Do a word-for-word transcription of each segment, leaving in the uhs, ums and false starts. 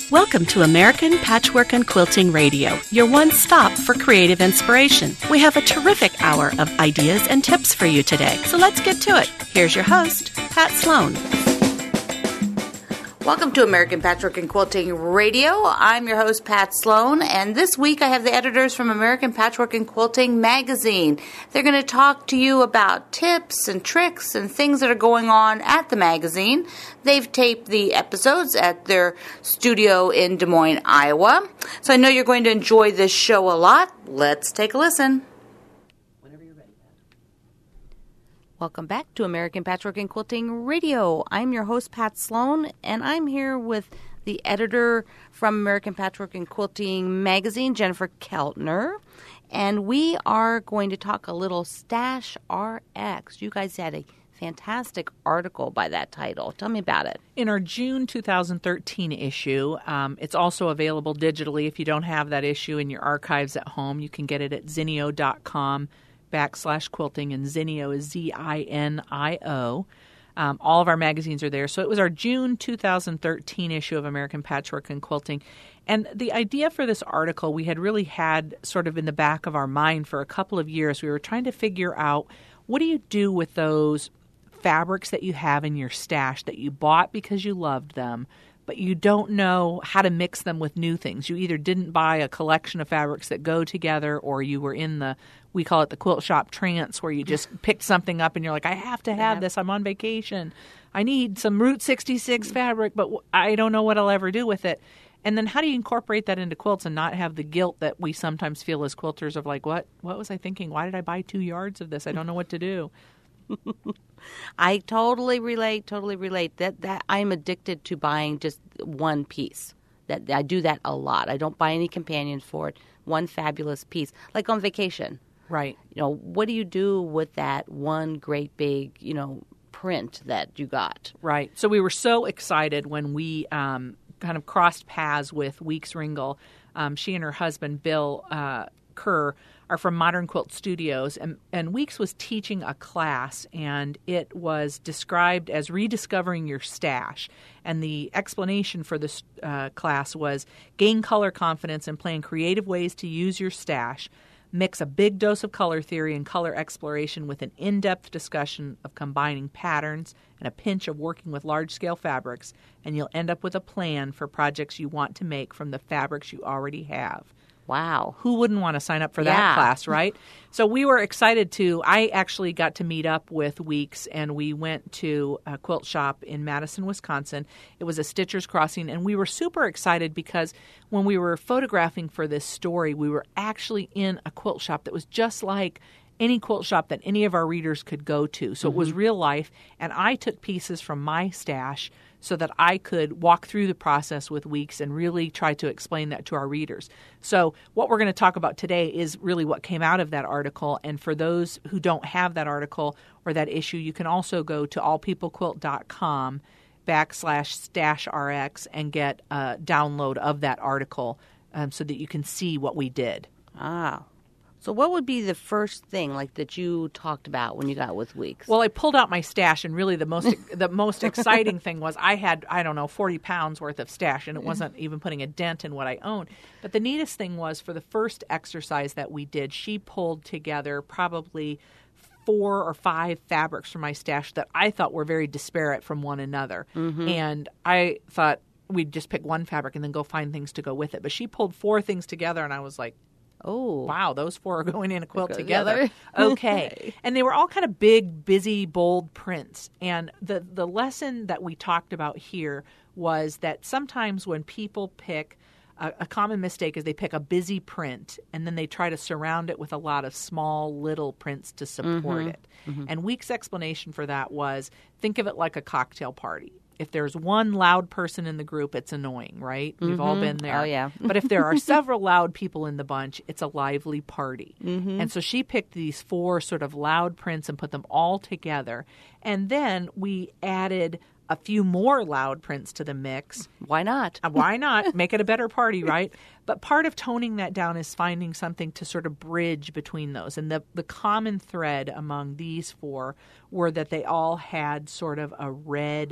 Welcome to American Patchwork and Quilting Radio, your one stop for creative inspiration. We have a terrific hour of ideas and tips for you today, so let's get to it. Here's your host, Pat Sloan. Welcome to American Patchwork and Quilting Radio. I'm your host, Pat Sloan, and this week I have the editors from American Patchwork and Quilting magazine. They're going to talk to you about tips and tricks and things that are going on at the magazine. They've taped the episodes at their studio in Des Moines, Iowa. So I know you're going to enjoy this show a lot. Let's take a listen. Welcome back to American Patchwork and Quilting Radio. I'm your host, Pat Sloan, and I'm here with the editor from American Patchwork and Quilting magazine, Jennifer Keltner. And we are going to talk a little Stash R X. You guys had a fantastic article by that title. Tell me about it. In our June two thousand thirteen issue, um, it's also available digitally. If you don't have that issue in your archives at home, you can get it at zinio dot com. backslash quilting, and Zinio is Z I N I O. Um, all of our magazines are there. So it was our June two thousand thirteen issue of American Patchwork and Quilting. And the idea for this article we had really had sort of in the back of our mind for a couple of years. We were trying to figure out, what do you do with those fabrics that you have in your stash that you bought because you loved them, but you don't know how to mix them with new things? You either didn't buy a collection of fabrics that go together, or you were in the, we call it the quilt shop trance, where you just picked something up and you're like, I have to have this. I'm on vacation. I need some Route sixty-six fabric, but I don't know what I'll ever do with it. And then how do you incorporate that into quilts and not have the guilt that we sometimes feel as quilters of like, what, what was I thinking? Why did I buy two yards of this? I don't know what to do. I totally relate, totally relate. That that I'm addicted to buying just one piece. That I do that a lot. I don't buy any companions for it. One fabulous piece, like on vacation. Right. You know, what do you do with that one great big, you know, print that you got? Right. So we were so excited when we um, kind of crossed paths with Weeks Ringel. Um, she and her husband, Bill uh, Kerr, are from Modern Quilt Studios, and, and Weeks was teaching a class, and it was described as rediscovering your stash. And the explanation for this uh, class was gain color confidence and plan creative ways to use your stash. Mix a big dose of color theory and color exploration with an in-depth discussion of combining patterns and a pinch of working with large-scale fabrics, and you'll end up with a plan for projects you want to make from the fabrics you already have. Wow. Who wouldn't want to sign up for Yeah. that class, right? So we were excited to, I actually got to meet up with Weeks, and we went to a quilt shop in Madison, Wisconsin. It was a Stitcher's Crossing, and we were super excited because when we were photographing for this story, we were actually in a quilt shop that was just like any quilt shop that any of our readers could go to. So mm-hmm. it was real life, and I took pieces from my stash so that I could walk through the process with Weeks and really try to explain that to our readers. So what we're going to talk about today is really what came out of that article. And for those who don't have that article or that issue, you can also go to allpeoplequilt.com backslash stash rx and get a download of that article um, so that you can see what we did. Ah. So what would be the first thing like that you talked about when you got with Weeks? Well, I pulled out my stash, and really the most the most exciting thing was I had, I don't know, forty pounds worth of stash, and it wasn't even putting a dent in what I owned. But the neatest thing was for the first exercise that we did, she pulled together probably four or five fabrics from my stash that I thought were very disparate from one another. Mm-hmm. And I thought we'd just pick one fabric and then go find things to go with it. But she pulled four things together, and I was like, oh, wow, those four are going in a quilt together. together. Okay. And they were all kind of big, busy, bold prints. And the, the lesson that we talked about here was that sometimes when people pick, a, a common mistake is they pick a busy print and then they try to surround it with a lot of small little prints to support mm-hmm. it. Mm-hmm. And Weeks' explanation for that was, think of it like a cocktail party. If there's one loud person in the group, it's annoying, right? We've mm-hmm. all been there. Oh, yeah. But if there are several loud people in the bunch, it's a lively party. Mm-hmm. And so she picked these four sort of loud prints and put them all together. And then we added a few more loud prints to the mix. Why not? Why not? Make it a better party, right? But part of toning that down is finding something to sort of bridge between those. And the, the common thread among these four were that they all had sort of a red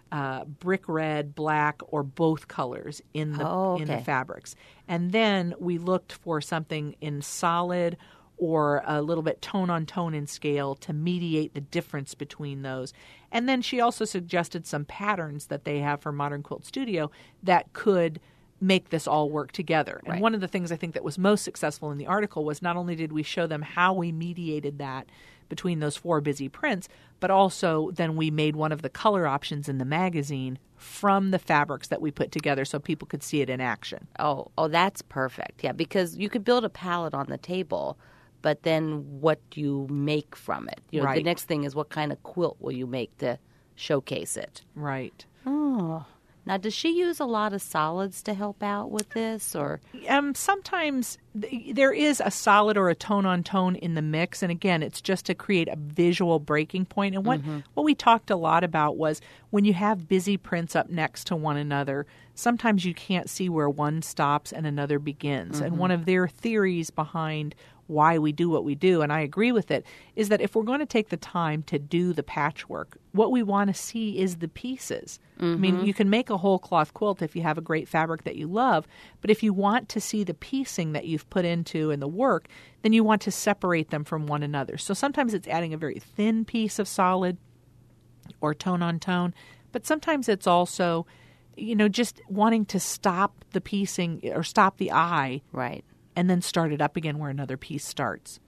uh, brick red, black, or both colors in the Oh, in the okay. fabrics. And then we looked for something in solid or a little bit tone on tone in scale to mediate the difference between those. And then she also suggested some patterns that they have for Modern Quilt Studio that could make this all work together. And Right. one of the things I think that was most successful in the article was not only did we show them how we mediated that between those four busy prints, but also then we made one of the color options in the magazine from the fabrics that we put together so people could see it in action. Oh, oh, that's perfect. Yeah, because you could build a palette on the table, but then what do you make from it? You know, the Right. next thing is what kind of quilt will you make to showcase it? Right. Oh. Now, does she use a lot of solids to help out with this, or? Um, sometimes th- there is a solid or a tone on tone in the mix, and again, it's just to create a visual breaking point. And what what we talked a lot about was when you have busy prints up next to one another, sometimes you can't see where one stops and another begins. And one of their theories behind why we do what we do, and I agree with it, is that if we're going to take the time to do the patchwork, what we want to see is the pieces. I mean, you can make a whole cloth quilt if you have a great fabric that you love, but if you want to see the piecing that you've put into in the work, then you want to separate them from one another. So sometimes it's adding a very thin piece of solid or tone on tone, but sometimes it's also, you know, just wanting to stop the piecing or stop the eye Right. and then start it up again where another piece starts.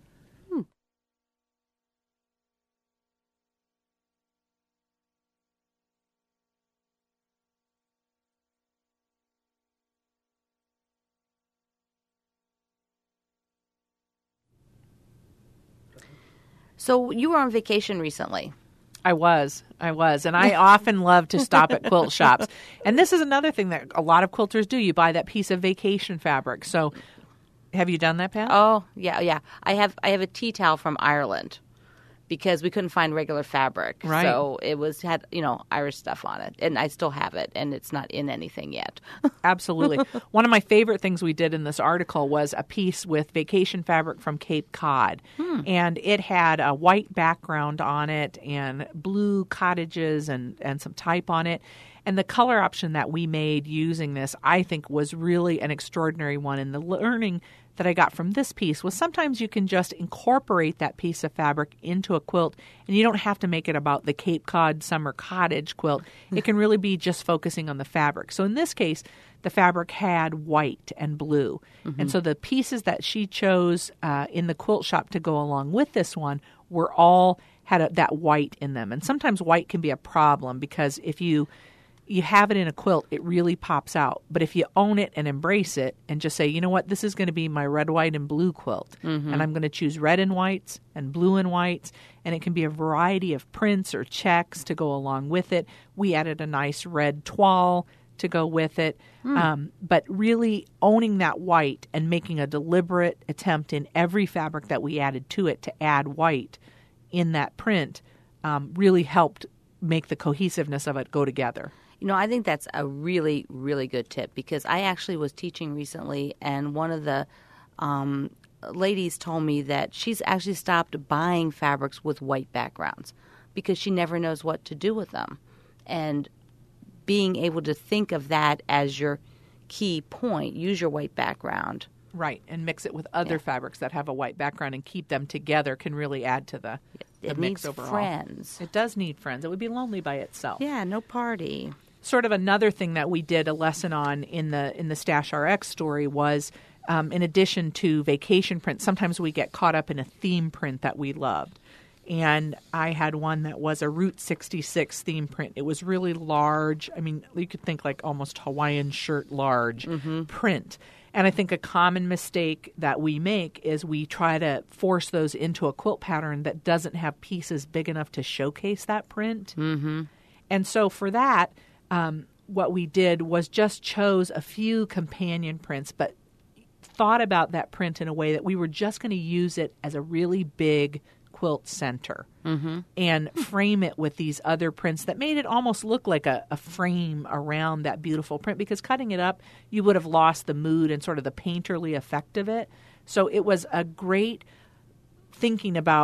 So you were on vacation recently. I was. I was. And I often love to stop at quilt shops. And this is another thing that a lot of quilters do. You buy that piece of vacation fabric. So have you done that, Pat? Oh, yeah, yeah. I have I have a tea towel from Ireland because we couldn't find regular fabric. Right. So it was had, you know, Irish stuff on it. And I still have it, and it's not in anything yet. Absolutely. One of my favorite things we did in this article was a piece with vacation fabric from Cape Cod. Hmm. And it had a white background on it and blue cottages and, and some type on it. And the color option that we made using this, I think, was really an extraordinary one. And the learning that I got from this piece was sometimes you can just incorporate that piece of fabric into a quilt, and you don't have to make it about the Cape Cod summer cottage quilt. It can really be just focusing on the fabric. So in this case, the fabric had white and blue. And so the pieces that she chose uh, in the quilt shop to go along with this one were all had a, that white in them. And sometimes white can be a problem because if you you have it in a quilt, it really pops out. But if you own it and embrace it and just say, you know what, this is going to be my red, white, and blue quilt. And I'm going to choose red and whites and blue and whites. And it can be a variety of prints or checks to go along with it. We added a nice red toile to go with it. Um, but really owning that white and making a deliberate attempt in every fabric that we added to it to add white in that print um, really helped make the cohesiveness of it go together. You know, I think that's a really, really good tip because I actually was teaching recently, and one of the um, ladies told me that she's actually stopped buying fabrics with white backgrounds because she never knows what to do with them. And being able to think of that as your key point, use your white background. Right, and mix it with other Yeah. fabrics that have a white background and keep them together can really add to the, the It mix needs overall. friends. It does need friends. It would be lonely by itself. Yeah, no party. Sort of another thing that we did a lesson on in the in the Stash R X story was, um, in addition to vacation prints, sometimes we get caught up in a theme print that we loved. And I had one that was a Route sixty-six theme print. It was really large. I mean, you could think like almost Hawaiian shirt large print. And I think a common mistake that we make is we try to force those into a quilt pattern that doesn't have pieces big enough to showcase that print. Mm-hmm. And so for that, um, what we did was just chose a few companion prints, but thought about that print in a way that we were just going to use it as a really big quilt center mm-hmm. and frame it with these other prints that made it almost look like a, a frame around that beautiful print, because cutting it up, you would have lost the mood and sort of the painterly effect of it. So it was a great thinking about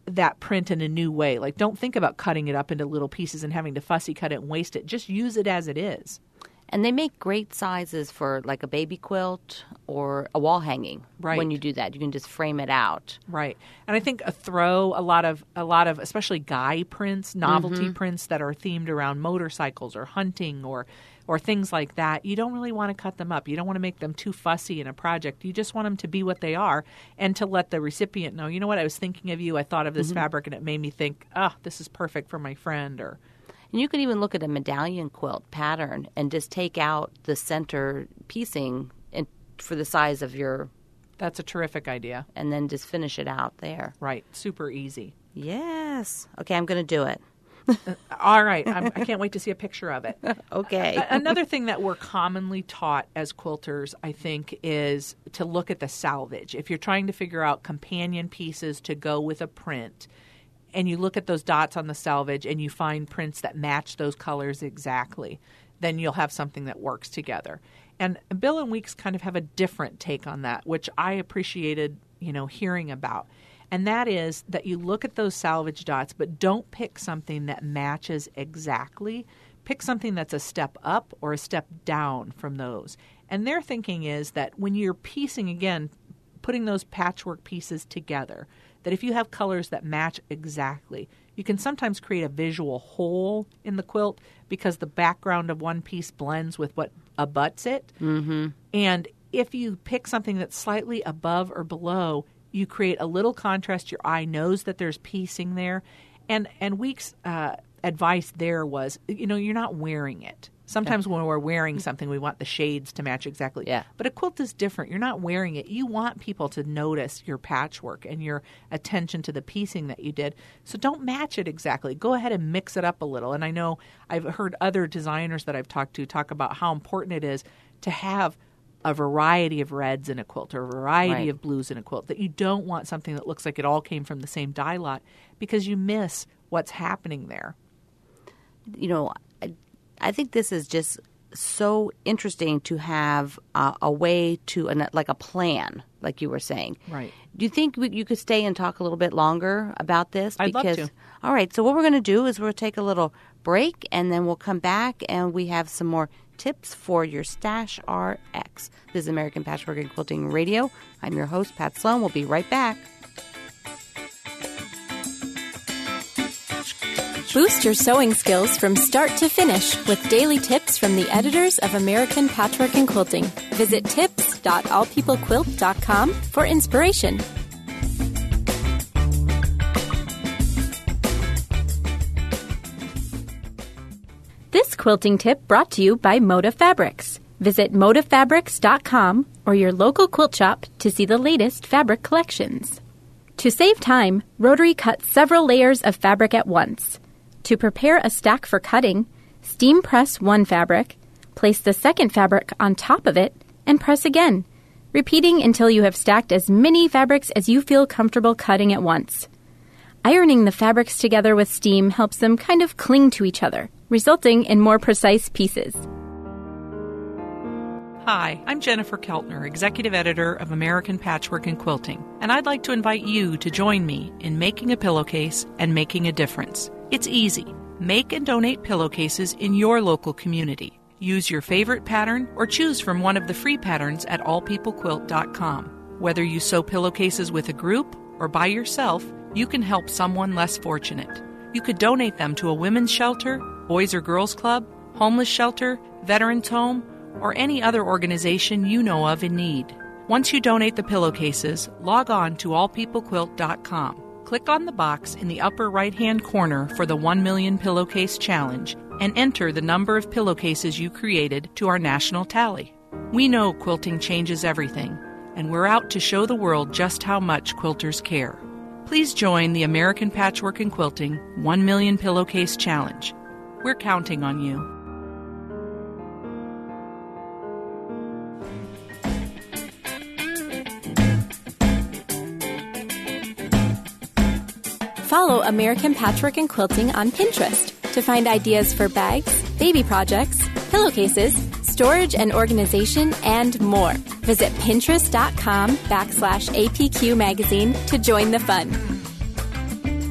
that print in a new way. Like, don't think about cutting it up into little pieces and having to fussy cut it and waste it. Just use it as it is. And they make great sizes for like a baby quilt or a wall hanging. Right. When you do that, you can just frame it out. Right. And I think a throw, a lot of, a lot of, especially guy prints, novelty Mm-hmm. prints that are themed around motorcycles or hunting or, or things like that, you don't really want to cut them up. You don't want to make them too fussy in a project. You just want them to be what they are and to let the recipient know, you know what, I was thinking of you. I thought of this Mm-hmm. fabric and it made me think, oh, this is perfect for my friend. Or And you can even look at a medallion quilt pattern and just take out the center piecing and for the size of your, that's a terrific idea. and then just finish it out there. Right. Super easy. Yes. Okay, I'm going to do it. All right. I'm, I can't wait to see a picture of it. Okay. A- Another thing that we're commonly taught as quilters, I think, is to look at the salvage. If you're trying to figure out companion pieces to go with a print, and you look at those dots on the salvage and you find prints that match those colors exactly, then you'll have something that works together. And Bill and Weeks kind of have a different take on that, which I appreciated, you know, hearing about. And that is that you look at those salvage dots, but don't pick something that matches exactly. Pick something that's a step up or a step down from those. And their thinking is that when you're piecing, again, putting those patchwork pieces together, that if you have colors that match exactly, you can sometimes create a visual hole in the quilt because the background of one piece blends with what abuts it. Mm-hmm. And if you pick something that's slightly above or below, you create a little contrast. Your eye knows that there's piecing there. And and Weeks' uh, advice there was, you know, you're not wearing it. Sometimes when we're wearing something, we want the shades to match exactly. Yeah. But a quilt is different. You're not wearing it. You want people to notice your patchwork and your attention to the piecing that you did. So don't match it exactly. Go ahead and mix it up a little. And I know I've heard other designers that I've talked to talk about how important it is to have a variety of reds in a quilt or a variety Right. of blues in a quilt, that you don't want something that looks like it all came from the same dye lot because you miss what's happening there. You know, I, I think this is just so interesting to have uh, a way to, an, like a plan, like you were saying. Right. Do you think we, you could stay and talk a little bit longer about this? I'd love Because, to. All right. So what we're going to do is we'll take a little break, and then we'll come back, and we have some more tips for your Stash R X. This is American Patchwork and Quilting Radio. I'm your host, Pat Sloan. We'll be right back. Boost your sewing skills from start to finish with daily tips from the editors of American Patchwork and Quilting. Visit tips dot all people quilt dot com for inspiration. This quilting tip brought to you by Moda Fabrics. Visit moda fabrics dot com or your local quilt shop to see the latest fabric collections. To save time, Rotary cuts several layers of fabric at once. To prepare a stack for cutting, steam press one fabric, place the second fabric on top of it, and press again, repeating until you have stacked as many fabrics as you feel comfortable cutting at once. Ironing the fabrics together with steam helps them kind of cling to each other, resulting in more precise pieces. Hi, I'm Jennifer Keltner, Executive Editor of American Patchwork and Quilting, and I'd like to invite you to join me in making a pillowcase and making a difference. It's easy. Make and donate pillowcases in your local community. Use your favorite pattern or choose from one of the free patterns at all people quilt dot com. Whether you sew pillowcases with a group or by yourself, you can help someone less fortunate. You could donate them to a women's shelter, boys or girls club, homeless shelter, veterans home, or any other organization you know of in need. Once you donate the pillowcases, log on to all people quilt dot com. Click on the box in the upper right-hand corner for the one million Pillowcase Challenge and enter the number of pillowcases you created to our national tally. We know quilting changes everything, and we're out to show the world just how much quilters care. Please join the American Patchwork and Quilting one million Pillowcase Challenge. We're counting on you. Follow American Patchwork and Quilting on Pinterest to find ideas for bags, baby projects, pillowcases, storage and organization, and more. Visit pinterest dot com backslash A P Q magazine to join the fun.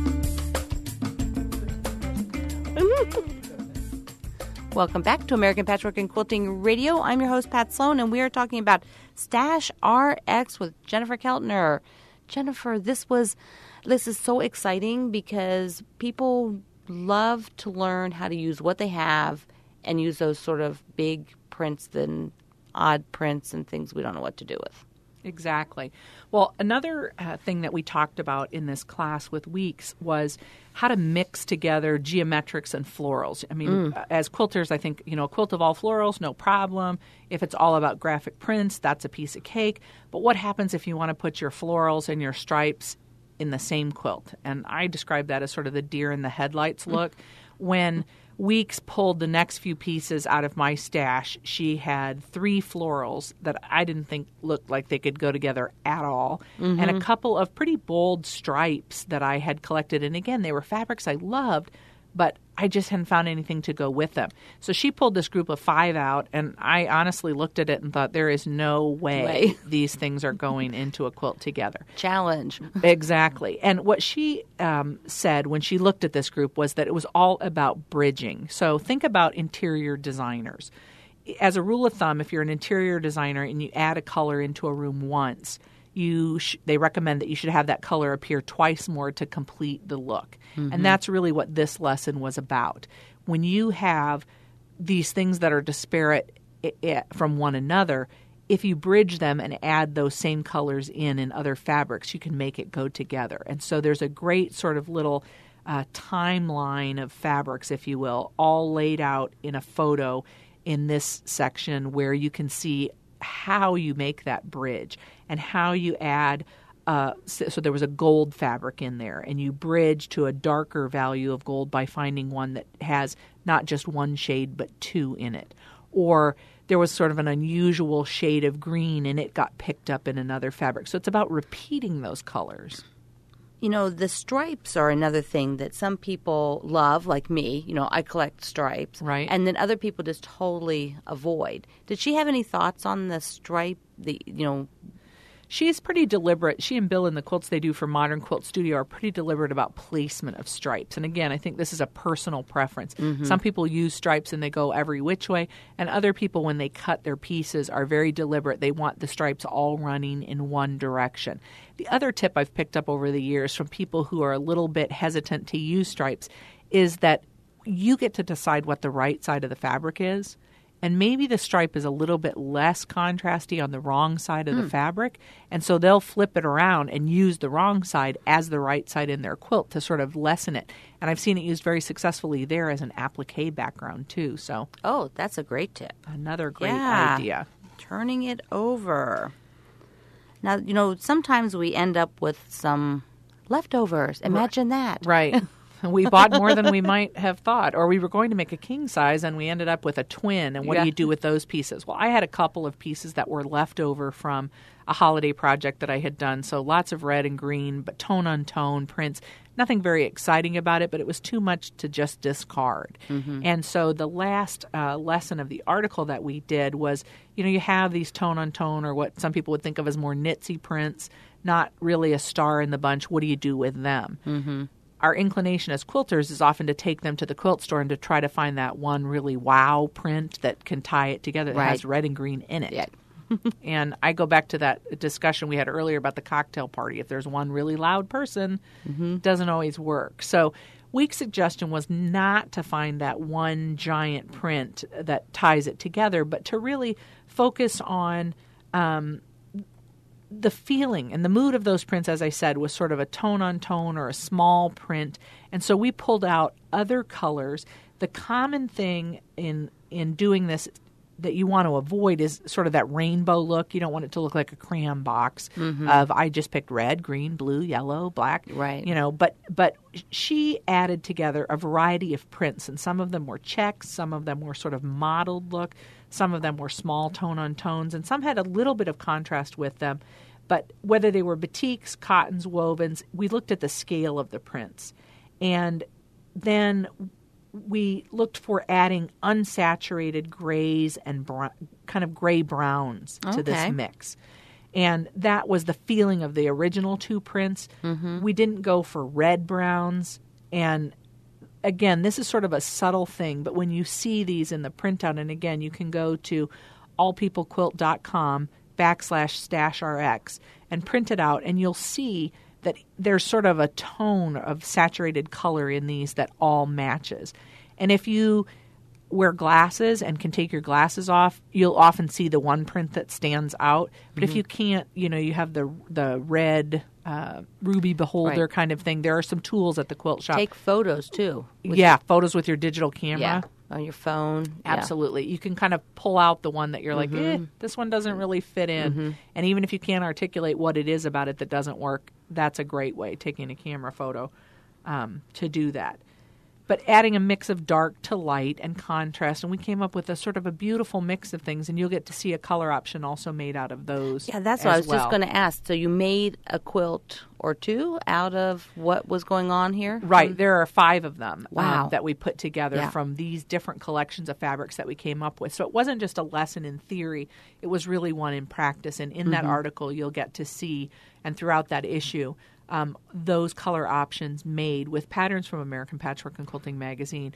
Welcome back to American Patchwork and Quilting Radio. I'm your host, Pat Sloan, and we are talking about Stash R X with Jennifer Keltner. Jennifer, this was this is so exciting because people love to learn how to use what they have and use those sort of big prints and odd prints and things we don't know what to do with. Exactly. Well, another uh, thing that we talked about in this class with Weeks was how to mix together geometrics and florals. I mean, mm. as quilters, I think, you know, a quilt of all florals, no problem. If it's all about graphic prints, that's a piece of cake. But what happens if you want to put your florals and your stripes in the same quilt? And I describe that as sort of the deer in the headlights look. When Weeks pulled the next few pieces out of my stash, she had three florals that I didn't think looked like they could go together at all, mm-hmm. and a couple of pretty bold stripes that I had collected. And again, they were fabrics I loved, but I just hadn't found anything to go with them. So she pulled this group of five out, and I honestly looked at it and thought, there is no way, way. these things are going into a quilt together. Challenge. Exactly. And what she um, said when she looked at this group was that it was all about bridging. So think about interior designers. As a rule of thumb, if you're an interior designer and you add a color into a room once, You sh- they recommend that you should have that color appear twice more to complete the look. Mm-hmm. And that's really what this lesson was about. When you have these things that are disparate I- I- from one another, if you bridge them and add those same colors in in other fabrics, you can make it go together. And so there's a great sort of little uh, timeline of fabrics, if you will, all laid out in a photo in this section where you can see how you make that bridge and how you add uh, so, so there was a gold fabric in there, and you bridge to a darker value of gold by finding one that has not just one shade but two in it. Or there was sort of an unusual shade of green and it got picked up in another fabric. So it's about repeating those colors. You know, the stripes are another thing that some people love, like me. You know, I collect stripes. Right. And then other people just totally avoid. Did she have any thoughts on the stripe, the, you know? She's pretty deliberate. She and Bill in the quilts they do for Modern Quilt Studio are pretty deliberate about placement of stripes. And again, I think this is a personal preference. Mm-hmm. Some people use stripes and they go every which way. And other people, when they cut their pieces, are very deliberate. They want the stripes all running in one direction. The other tip I've picked up over the years from people who are a little bit hesitant to use stripes is that you get to decide what the right side of the fabric is. And maybe the stripe is a little bit less contrasty on the wrong side of mm. the fabric. And so they'll flip it around and use the wrong side as the right side in their quilt to sort of lessen it. And I've seen it used very successfully there as an applique background too. So oh, that's a great tip. Another great yeah. idea. Turning it over. Now, you know, sometimes we end up with some leftovers. Imagine that. Right. We bought more than we might have thought, or we were going to make a king size and we ended up with a twin. And what yeah. do you do with those pieces? Well, I had a couple of pieces that were left over from a holiday project that I had done. So lots of red and green, but tone on tone prints. Nothing very exciting about it, but it was too much to just discard. Mm-hmm. And so the last uh, lesson of the article that we did was, you know, you have these tone on tone, or what some people would think of as more knitsy prints, not really a star in the bunch. What do you do with them? Mm-hmm. Our inclination as quilters is often to take them to the quilt store and to try to find that one really wow print that can tie it together that right. has red and green in it. Yeah. And I go back to that discussion we had earlier about the cocktail party. If there's one really loud person, mm-hmm. it doesn't always work. So Week's suggestion was not to find that one giant print that ties it together, but to really focus on um, the feeling and the mood of those prints, as I said, was sort of a tone on tone or a small print. And so we pulled out other colors. The common thing in in doing this that you want to avoid is sort of that rainbow look. You don't want it to look like a crayon box mm-hmm. of I just picked red, green, blue, yellow, black. Right. You know, but but she added together a variety of prints, and some of them were checks, some of them were sort of mottled look, some of them were small tone on tones, and some had a little bit of contrast with them. But whether they were batiks, cottons, wovens, we looked at the scale of the prints. And then we looked for adding unsaturated grays and br- kind of gray browns to okay. this mix. And that was the feeling of the original two prints. Mm-hmm. We didn't go for red browns. And again, this is sort of a subtle thing, but when you see these in the printout, and again, you can go to allpeoplequilt.com backslash stash rx and print it out, and you'll see that there's sort of a tone of saturated color in these that all matches. And if you wear glasses and can take your glasses off, you'll often see the one print that stands out. But mm-hmm. if you can't, you know, you have the the red uh, ruby beholder right. kind of thing. There are some tools at the quilt shop. Take photos too. Yeah, photos with your digital camera. Yeah, on your phone. Absolutely. Yeah. You can kind of pull out the one that you're mm-hmm. like, eh, this one doesn't really fit in. Mm-hmm. And even if you can't articulate what it is about it that doesn't work, that's a great way, taking a camera photo, um, to do that. But adding a mix of dark to light and contrast, and we came up with a sort of a beautiful mix of things, and you'll get to see a color option also made out of those. Yeah, that's what I was well. just going to ask. So you made a quilt or two out of what was going on here? Right. There are five of them wow. um, that we put together yeah. from these different collections of fabrics that we came up with. So it wasn't just a lesson in theory. It was really one in practice. And in mm-hmm. that article, you'll get to see, and throughout that issue, Um, those color options made with patterns from American Patchwork and Quilting Magazine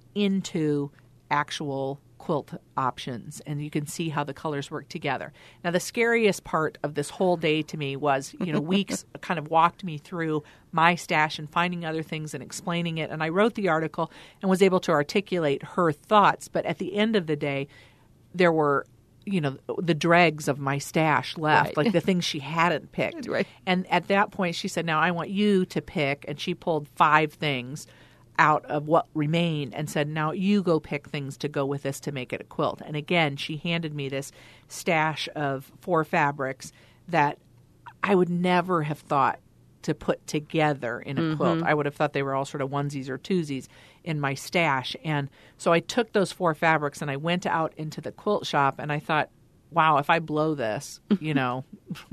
into actual quilt options, and you can see how the colors work together. Now, the scariest part of this whole day to me was, you know, Weeks kind of walked me through my stash and finding other things and explaining it, and I wrote the article and was able to articulate her thoughts, but at the end of the day, there were you know, the dregs of my stash left, right. like the things she hadn't picked. Right. And at that point, she said, now I want you to pick. And she pulled five things out of what remained and said, now you go pick things to go with this to make it a quilt. And again, she handed me this stash of four fabrics that I would never have thought to put together in a mm-hmm. quilt. I would have thought they were all sort of onesies or twosies in my stash. And so I took those four fabrics and I went out into the quilt shop and I thought, wow, if I blow this, you know,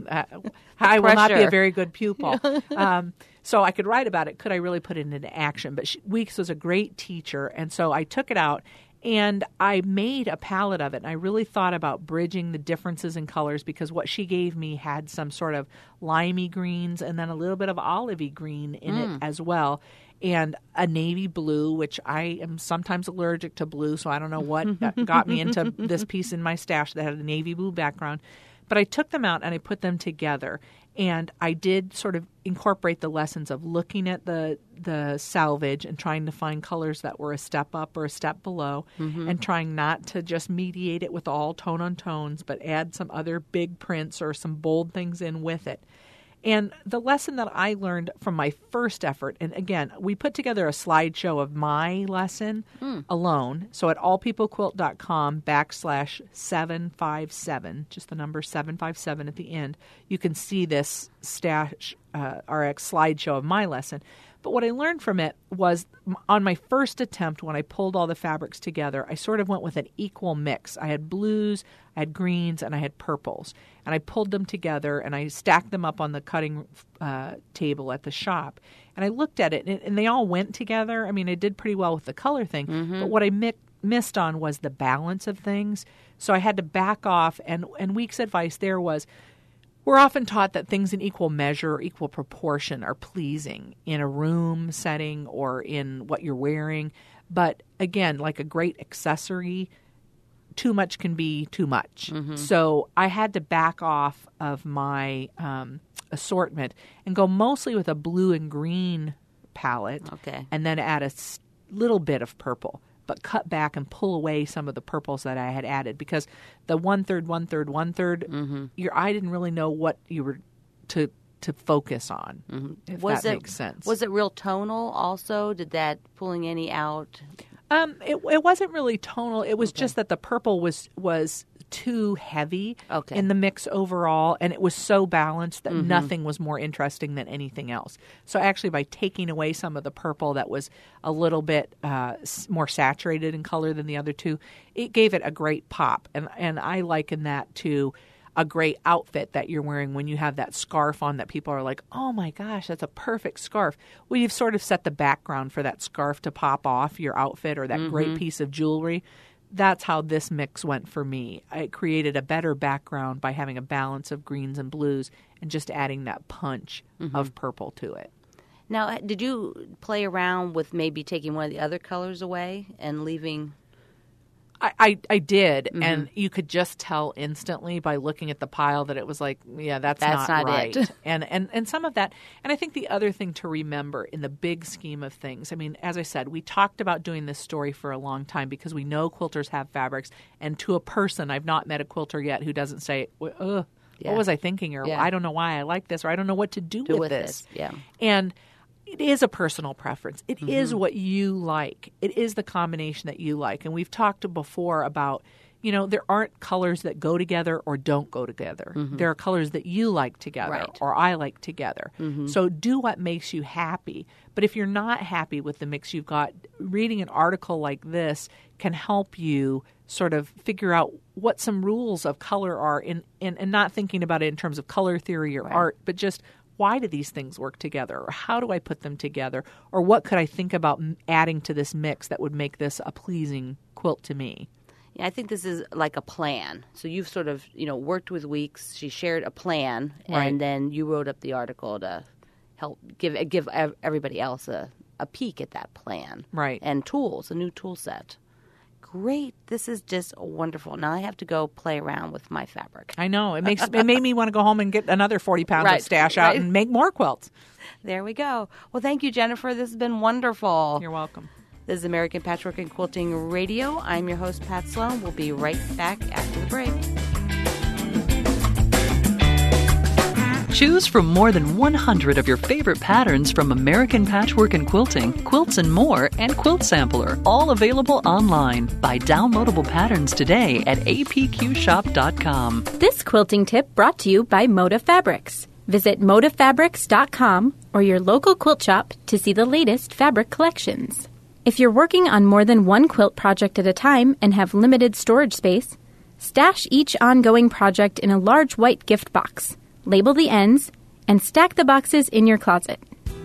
I will not be a very good pupil. um, so I could write about it. Could I really put it into action? But she, Weeks was a great teacher. And so I took it out and I made a palette of it. And I really thought about bridging the differences in colors because what she gave me had some sort of limey greens and then a little bit of olivey green in mm. it as well. And a navy blue, which I am sometimes allergic to blue, so I don't know what got me into this piece in my stash that had a navy blue background. But I took them out and I put them together. And I did sort of incorporate the lessons of looking at the the salvage and trying to find colors that were a step up or a step below mm-hmm. and trying not to just mediate it with all tone on tones, but add some other big prints or some bold things in with it. And the lesson that I learned from my first effort, and again, we put together a slideshow of my lesson mm. alone. So at allpeoplequilt.com backslash 757, just the number seven five seven at the end, you can see this Stash uh, R X slideshow of my lesson. But what I learned from it was on my first attempt when I pulled all the fabrics together, I sort of went with an equal mix. I had blues, I had greens, and I had purples. And I pulled them together and I stacked them up on the cutting uh, table at the shop. And I looked at it and, and they all went together. I mean, I did pretty well with the color thing. Mm-hmm. But what I mi- missed on was the balance of things. So I had to back off. And, and Weeks' advice there was, we're often taught that things in equal measure or equal proportion are pleasing in a room setting or in what you're wearing. But again, like a great accessory, too much can be too much. Mm-hmm. So I had to back off of my um, assortment and go mostly with a blue and green palette okay. and then add a s- little bit of purple, but cut back and pull away some of the purples that I had added because the one-third, one-third, one-third, mm-hmm. your eye didn't really know what you were to to focus on, mm-hmm. if was that it, makes sense. Was it real tonal also? Did that pulling any out? Um, it, it wasn't really tonal. It was okay. just that the purple was was too heavy okay. in the mix overall, and it was so balanced that mm-hmm. nothing was more interesting than anything else. So actually, by taking away some of the purple that was a little bit uh, more saturated in color than the other two, it gave it a great pop. And and I liken that to a great outfit that you're wearing when you have that scarf on that people are like, oh my gosh, that's a perfect scarf. Well, you've sort of set the background for that scarf to pop off your outfit or that mm-hmm. great piece of jewelry. That's how this mix went for me. I created a better background by having a balance of greens and blues and just adding that punch mm-hmm. of purple to it. Now, did you play around with maybe taking one of the other colors away and leaving? I, I, I did, Mm-hmm. and you could just tell instantly by looking at the pile that it was like, yeah, that's, That's not, not right. it. and, and and some of that, and I think the other thing to remember in the big scheme of things, I mean, as I said, we talked about doing this story for a long time because we know quilters have fabrics, and to a person, I've not met a quilter yet who doesn't say, ugh, Yeah. what was I thinking, or Yeah. I don't know why I like this, or I don't know what to do, Do with, with this. this, yeah. And it is a personal preference. It Mm-hmm. is what you like. It is the combination that you like. And we've talked before about, you know, there aren't colors that go together or don't go together. There are colors that you like together Mm-hmm. Right. or I like together. So do what makes you happy. But if you're not happy with the mix you've got, reading an article like this can help you sort of figure out what some rules of color are in, in and not thinking about it in terms of color theory or art, but just why do these things work together, or how do I put them together, or what could I think about m- adding to this mix that would make this a pleasing quilt to me? Yeah, I think this is like a plan. So you've sort of, you know, worked with Weeks. She shared a plan, Right. and then you wrote up the article to help give give ev- everybody else a, a peek at that plan. Right. And tools, a new tool set. Great. This is just wonderful. Now I have to go play around with my fabric. I know. It makes it made me want to go home and get another forty pounds Right, of stash out right. and make more quilts. There we go. Well, thank you, Jennifer. This has been wonderful. You're welcome. This is American Patchwork and Quilting Radio. I'm your host, Pat Sloan. We'll be right back after the break. Choose from more than one hundred of your favorite patterns from American Patchwork and Quilting, Quilts and More, and Quilt Sampler, all available online. Buy downloadable patterns today at a p q shop dot com. This quilting tip brought to you by Moda Fabrics. Visit moda fabrics dot com or your local quilt shop to see the latest fabric collections. If you're working on more than one quilt project at a time and have limited storage space, stash each ongoing project in a large white gift box. Label the ends, and stack the boxes in your closet.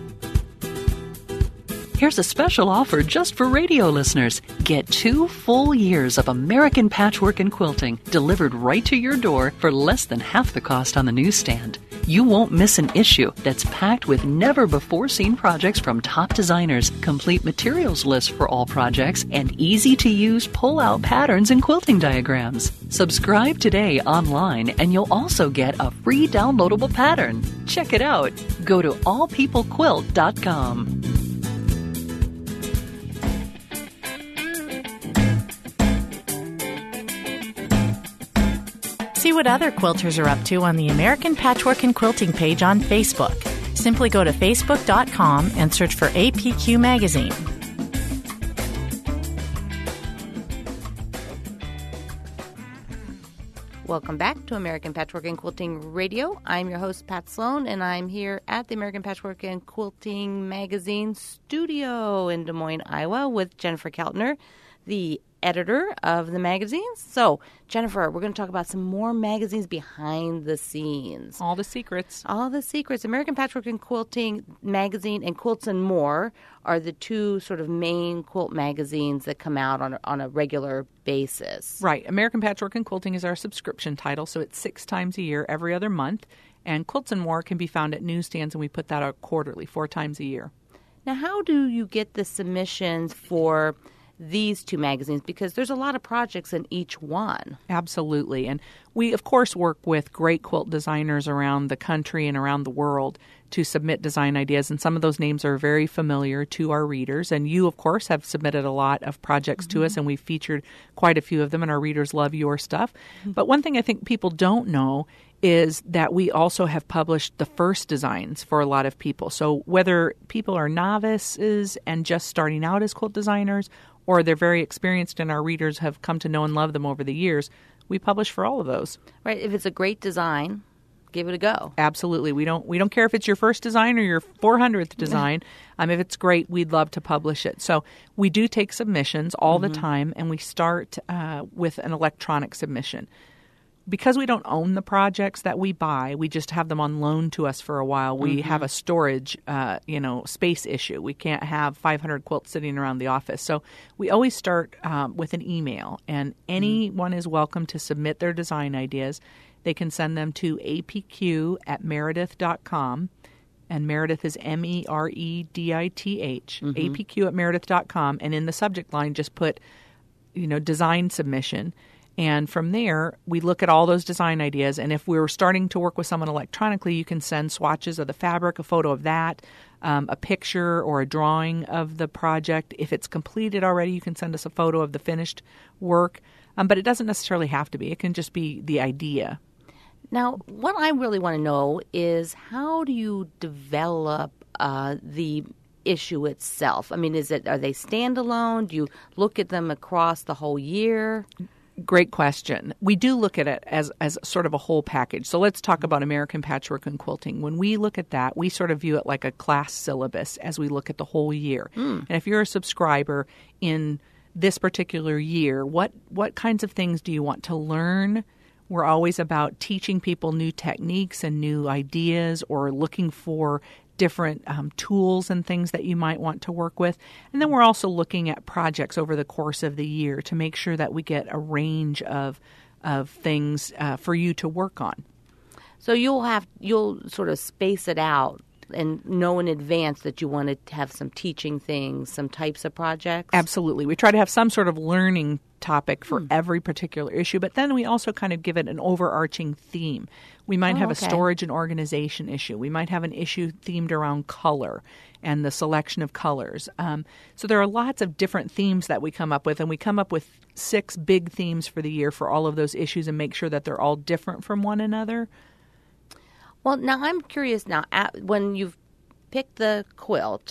Here's a special offer just for radio listeners. Get two full years of American Patchwork and Quilting delivered right to your door for less than half the cost on the newsstand. You won't miss an issue that's packed with never-before-seen projects from top designers, complete materials lists for all projects, and easy-to-use pull-out patterns and quilting diagrams. Subscribe today online, and you'll also get a free downloadable pattern. Check it out. Go to all people quilt dot com. See what other quilters are up to on the American Patchwork and Quilting page on Facebook. Simply go to facebook dot com and search for A P Q Magazine. Welcome back to American Patchwork and Quilting Radio. I'm your host, Pat Sloan, and I'm here at the American Patchwork and Quilting Magazine studio in Des Moines, Iowa, with Jennifer Keltner, the editor of the magazines. So, Jennifer, we're going to talk about some more magazines behind the scenes. All the secrets. All the secrets. American Patchwork and Quilting Magazine and Quilts and More are the two sort of main quilt magazines that come out on a, on a regular basis. Right. American Patchwork and Quilting is our subscription title, so it's six times a year, every other month. And Quilts and More can be found at newsstands, and we put that out quarterly, four times a year. Now, how do you get the submissions for these two magazines? Because there's a lot of projects in each one. Absolutely. And we, of course, work with great quilt designers around the country and around the world to submit design ideas. And some of those names are very familiar to our readers. And you, of course, have submitted a lot of projects mm-hmm. to us, and we've featured quite a few of them, and our readers love your stuff. Mm-hmm. But one thing I think people don't know is that we also have published the first designs for a lot of people. So whether people are novices and just starting out as quilt designers, or they're very experienced and our readers have come to know and love them over the years, we publish for all of those. Right. If it's a great design, give it a go. Absolutely. We don't we don't care if it's your first design or your four hundredth design. um, if it's great, we'd love to publish it. So we do take submissions all mm-hmm. the time, and we start uh, with an electronic submission. Because we don't own the projects that we buy, we just have them on loan to us for a while. We mm-hmm. have a storage, uh, you know, space issue. We can't have five hundred quilts sitting around the office. So we always start um, with an email, and anyone mm-hmm. is welcome to submit their design ideas. They can send them to A P Q at meredith dot com. and Meredith is M E R E D I T H, mm-hmm. A P Q at meredith dot com, and in the subject line just put, you know, design submission. And from there, we look at all those design ideas, and if we were starting to work with someone electronically, you can send swatches of the fabric, a photo of that, um, a picture or a drawing of the project. If it's completed already, you can send us a photo of the finished work, um, but it doesn't necessarily have to be. It can just be the idea. Now, what I really want to know is how do you develop uh, the issue itself? I mean, is it are they standalone? Do you look at them across the whole year? Great question. We do look at it as, as sort of a whole package. So let's talk about American Patchwork and Quilting. When we look at that, we sort of view it like a class syllabus as we look at the whole year. Mm. And if you're a subscriber in this particular year, what, what kinds of things do you want to learn? We're always about teaching people new techniques and new ideas, or looking for different um, tools and things that you might want to work with. And then we're also looking at projects over the course of the year to make sure that we get a range of of things uh, for you to work on. So you'll have you'll sort of space it out and know in advance that you want to have some teaching things, some types of projects? Absolutely. We try to have some sort of learning topic for hmm. every particular issue, but then we also kind of give it an overarching theme. We might oh, have okay. a storage and organization issue. We might have an issue themed around color and the selection of colors. Um, so there are lots of different themes that we come up with, and we come up with six big themes for the year for all of those issues and make sure that they're all different from one another. Well, now I'm curious now, at, when you've picked the quilt,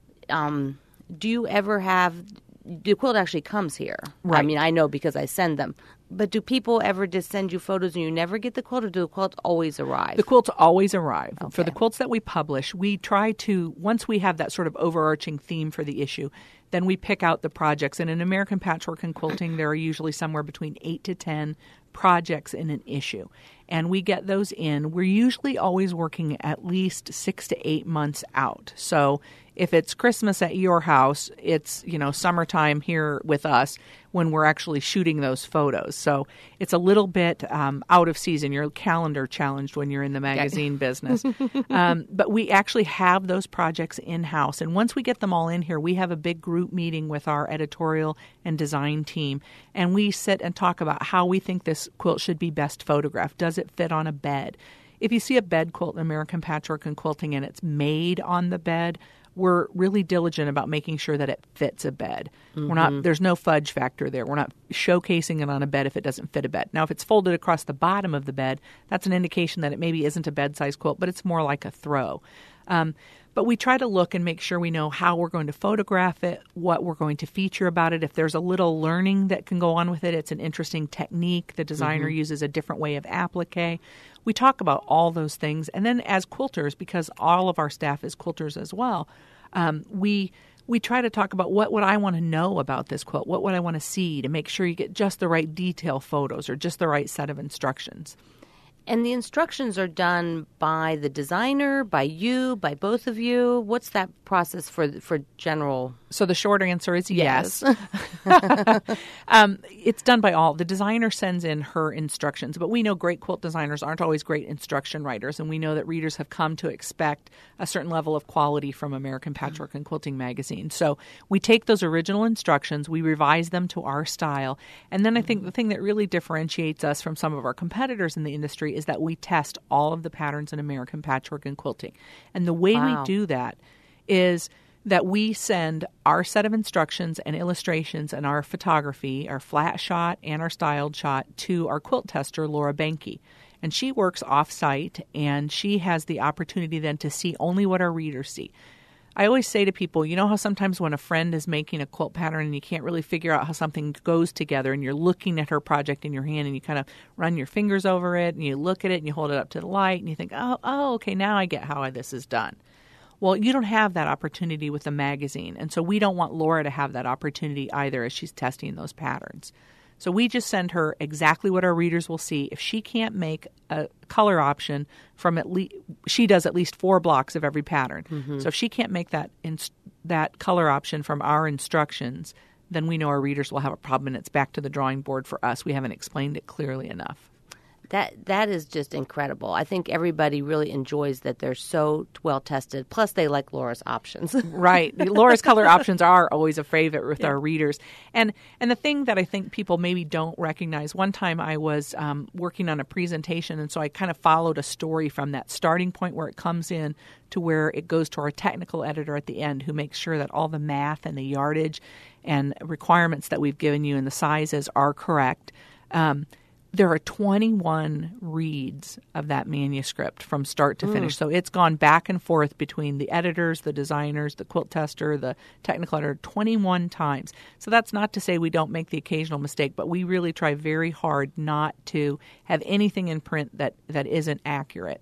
um, do you ever have, the quilt actually comes here? Right. I mean, I know because I send them. But do people ever just send you photos and you never get the quilt, or do the quilts always arrive? The quilts always arrive. Okay. For the quilts that we publish, we try to, once we have that sort of overarching theme for the issue, then we pick out the projects. And in American Patchwork and Quilting, there are usually somewhere between eight to ten projects in an issue. And we get those in. We're usually always working at least six to eight months out. So if it's Christmas at your house, it's, you know, summertime here with us when we're actually shooting those photos. So it's a little bit um, out of season. Your calendar challenged when you're in the magazine business. Um, but we actually have those projects in-house. And once we get them all in here, we have a big group meeting with our editorial and design team. And we sit and talk about how we think this quilt should be best photographed. Does it fit on a bed? If you see a bed quilt in American Patchwork and Quilting and it's made on the bed, we're really diligent about making sure that it fits a bed. Mm-hmm. We're not, there's no fudge factor there. We're not showcasing it on a bed if it doesn't fit a bed. Now, if it's folded across the bottom of the bed, that's an indication that it maybe isn't a bed-size quilt, but it's more like a throw. Um, but we try to look and make sure we know how we're going to photograph it, what we're going to feature about it. If there's a little learning that can go on with it, it's an interesting technique. The designer mm-hmm. uses a different way of applique. We talk about all those things. And then as quilters, because all of our staff is quilters as well, um, we we try to talk about what would I want to know about this quilt? What would I want to see to make sure you get just the right detail photos or just the right set of instructions. And the instructions are done by the designer, by you, by both of you? What's that process for for general? So the short answer is yes. yes. um, it's done by all. The designer sends in her instructions, but we know great quilt designers aren't always great instruction writers, and we know that readers have come to expect a certain level of quality from American Patchwork and Quilting magazine. So we take those original instructions, we revise them to our style, and then I think the thing that really differentiates us from some of our competitors in the industry is that we test all of the patterns in American Patchwork and Quilting. And the way wow. we do that is that we send our set of instructions and illustrations and our photography, our flat shot and our styled shot, to our quilt tester, Laura Benke. And she works off-site, and she has the opportunity then to see only what our readers see. I always say to people, you know how sometimes when a friend is making a quilt pattern and you can't really figure out how something goes together, and you're looking at her project in your hand and you kind of run your fingers over it and you look at it and you hold it up to the light and you think, oh, oh, okay, now I get how this is done. Well, you don't have that opportunity with the magazine, and so we don't want Laura to have that opportunity either as she's testing those patterns. So we just send her exactly what our readers will see. If she can't make a color option from at least, she does at least four blocks of every pattern. Mm-hmm. So if she can't make that in, that color option from our instructions, then we know our readers will have a problem, and it's back to the drawing board for us. We haven't explained it clearly enough. That that is just incredible. I think everybody really enjoys that they're so well tested. Plus, they like Laura's options. Right. Laura's color options are always a favorite with yeah. our readers. And and the thing that I think people maybe don't recognize, one time I was um, working on a presentation, and so I kind of followed a story from that starting point where it comes in to where it goes to our technical editor at the end, who makes sure that all the math and the yardage and requirements that we've given you and the sizes are correct. Um There are twenty-one reads of that manuscript from start to finish. Mm. So it's gone back and forth between the editors, the designers, the quilt tester, the technical editor, twenty-one times. So that's not to say we don't make the occasional mistake, but we really try very hard not to have anything in print that, that isn't accurate.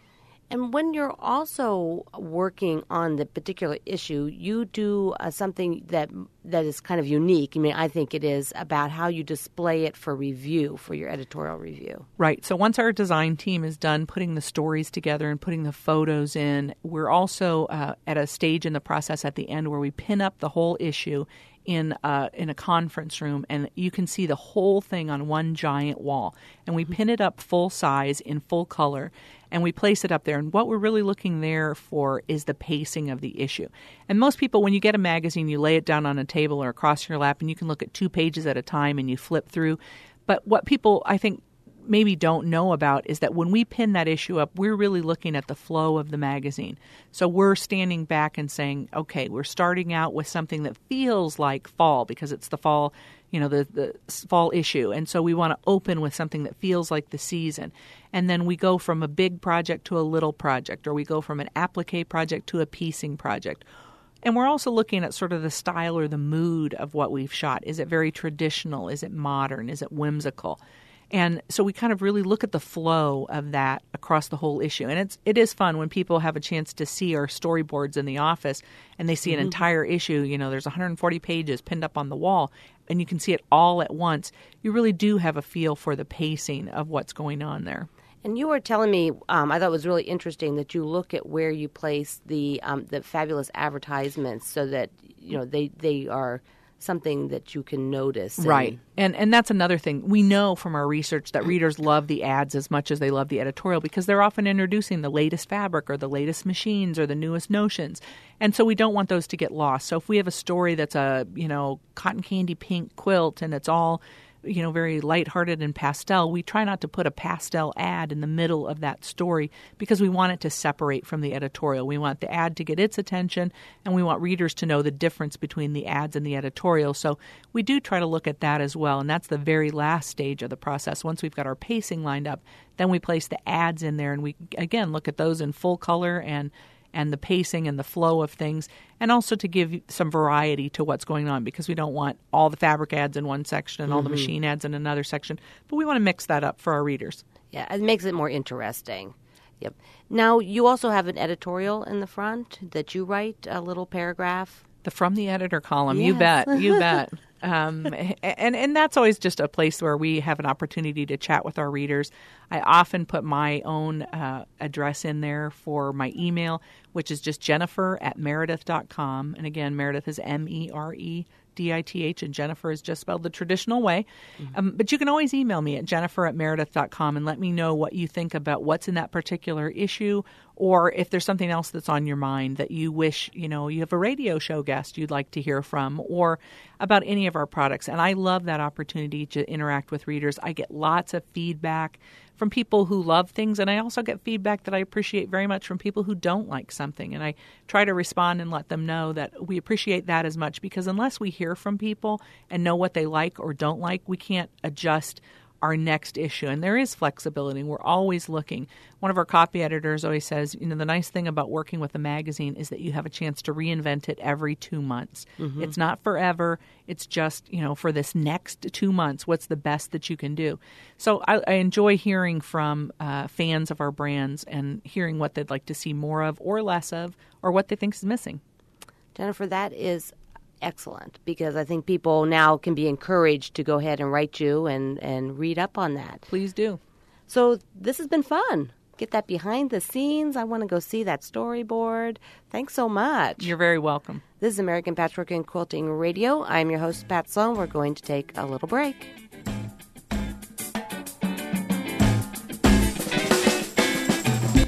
And when you're also working on the particular issue, you do uh, something that that is kind of unique. I mean, I think it is about how you display it for review, for your editorial review. Right. So once our design team is done putting the stories together and putting the photos in, we're also uh, at a stage in the process at the end where we pin up the whole issue in a, in a conference room, and you can see the whole thing on one giant wall. And we pin it up full size in full color, and we place it up there. And what we're really looking there for is the pacing of the issue. And most people, when you get a magazine, you lay it down on a table or across your lap, and you can look at two pages at a time, and you flip through. But what people, I think, maybe don't know about is that when we pin that issue up, we're really looking at the flow of the magazine. So we're standing back and saying, okay, we're starting out with something that feels like fall because it's the fall, you know, the, the fall issue. And so we want to open with something that feels like the season. And then we go from a big project to a little project, or we go from an applique project to a piecing project. And we're also looking at sort of the style or the mood of what we've shot. Is it very traditional? Is it modern? Is it whimsical? And so we kind of really look at the flow of that across the whole issue. And it's it is fun when people have a chance to see our storyboards in the office and they see mm-hmm. an entire issue. You know, there's one hundred forty pages pinned up on the wall, and you can see it all at once. You really do have a feel for the pacing of what's going on there. And you were telling me, um, I thought it was really interesting that you look at where you place the um, the fabulous advertisements so that, you know, they, they are something that you can notice. And right. And and that's another thing. We know from our research that readers love the ads as much as they love the editorial because they're often introducing the latest fabric or the latest machines or the newest notions. And so we don't want those to get lost. So if we have a story that's a, you know, cotton candy pink quilt and it's all, you know, very lighthearted and pastel, we try not to put a pastel ad in the middle of that story because we want it to separate from the editorial. We want the ad to get its attention, and we want readers to know the difference between the ads and the editorial. So we do try to look at that as well, and that's the very last stage of the process. Once we've got our pacing lined up, then we place the ads in there, and we, again, look at those in full color and and the pacing and the flow of things, and also to give some variety to what's going on because we don't want all the fabric ads in one section and all mm-hmm. the machine ads in another section, but we want to mix that up for our readers. Yeah, it makes it more interesting. Yep. Now, you also have an editorial in the front that you write, a little paragraph. The From the Editor column, yes. you bet, you bet. Um, and, and that's always just a place where we have an opportunity to chat with our readers. I often put my own uh, address in there for my email, which is just Jennifer at Meredith dot com. And again, Meredith is M E R E D I T H, and Jennifer is just spelled the traditional way. Mm-hmm. Um, but you can always email me at Jennifer at Meredith dot com and let me know what you think about what's in that particular issue, or if there's something else that's on your mind that you wish, you know, you have a radio show guest you'd like to hear from, or about any of our products. And I love that opportunity to interact with readers. I get lots of feedback from people who love things, and I also get feedback that I appreciate very much from people who don't like something. And I try to respond and let them know that we appreciate that as much, because unless we hear from people and know what they like or don't like, we can't adjust our next issue. And there is flexibility. We're always looking. One of our copy editors always says, you know, the nice thing about working with a magazine is that you have a chance to reinvent it every two months. Mm-hmm. It's not forever. It's just, you know, for this next two months, what's the best that you can do? So I, I enjoy hearing from uh, fans of our brands and hearing what they'd like to see more of or less of, or what they think is missing. Jennifer, that is excellent, because I think people now can be encouraged to go ahead and write you and, and read up on that. Please do. So this has been fun. Get that behind the scenes. I want to go see that storyboard. Thanks so much. You're very welcome. This is American Patchwork and Quilting Radio. I'm your host, Pat Sloan. We're going to take a little break.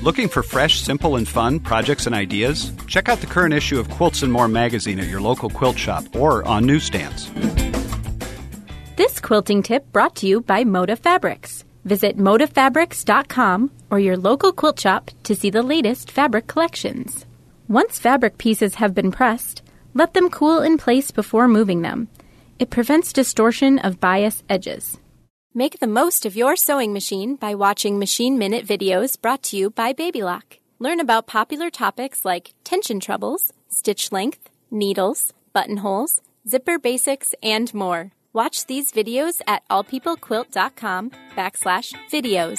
Looking for fresh, simple, and fun projects and ideas? Check out the current issue of Quilts and More magazine at your local quilt shop or on newsstands. This quilting tip brought to you by Moda Fabrics. Visit moda fabrics dot com or your local quilt shop to see the latest fabric collections. Once fabric pieces have been pressed, let them cool in place before moving them. It prevents distortion of bias edges. Make the most of your sewing machine by watching Machine Minute videos brought to you by BabyLock. Learn about popular topics like tension troubles, stitch length, needles, buttonholes, zipper basics, and more. Watch these videos at allpeoplequilt.com backslash videos.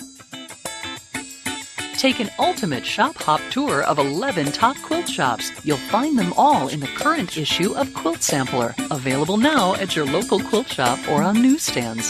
Take an ultimate shop hop tour of eleven top quilt shops. You'll find them all in the current issue of Quilt Sampler, available now at your local quilt shop or on newsstands.